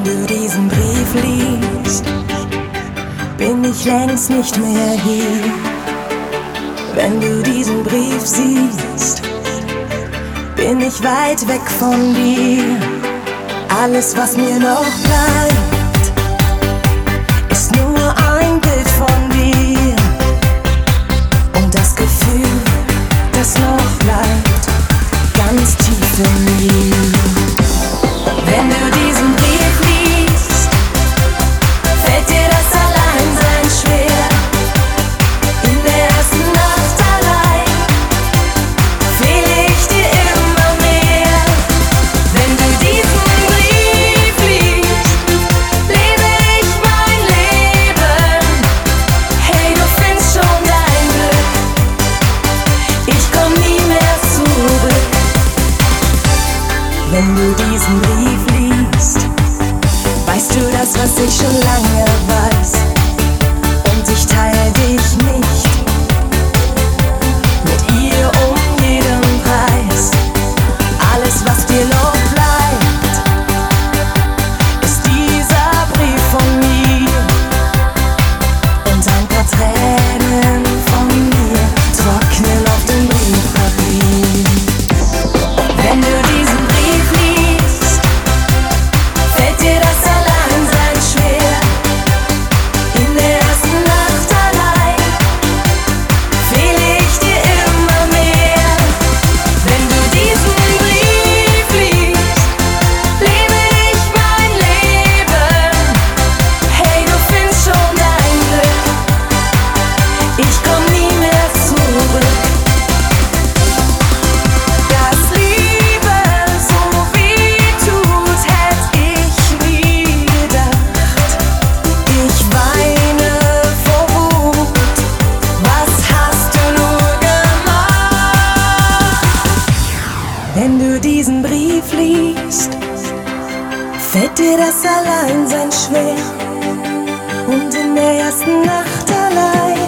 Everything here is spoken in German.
Wenn du diesen Brief liest, bin ich längst nicht mehr hier. Wenn du diesen Brief siehst, bin ich weit weg von dir. Alles, was mir noch bleibt, ist nur ein Bild von dir. Und das Gefühl, das noch bleibt, ganz tief in mir. Wenn du diesen Brief liest, fällt dir das Alleinsein schwer. In der ersten Nacht allein fehle ich dir immer mehr. Wenn du diesen Brief liest, lebe ich mein Leben. Hey, du findest schon dein Glück, ich komm nie mehr zurück. Wenn du diesen Brief liest, weißt du das, was ich schon lange weiß. Und ich teile dich nicht mit ihr um jeden Preis. Alles, was dir noch bleibt, ist dieser Brief von mir. Und ein paar Tränen von mir trocknen auf dem Briefpapier. Wenn du diesen Brief liest, fällt dir das Alleinsein schwer. In der ersten Nacht allein fehle ich dir immer mehr. Wenn du diesen Brief liest, lebe ich mein Leben. Hey, du findest schon dein Glück, ich komm nie mehr zurück. Dass Liebe so weh tut, hätt ich nie gedacht. Ich weine vor Wut, was hast du nur gemacht? Wenn du diesen Brief liest, fällt dir das Alleinsein schwer. Und in der ersten Nacht allein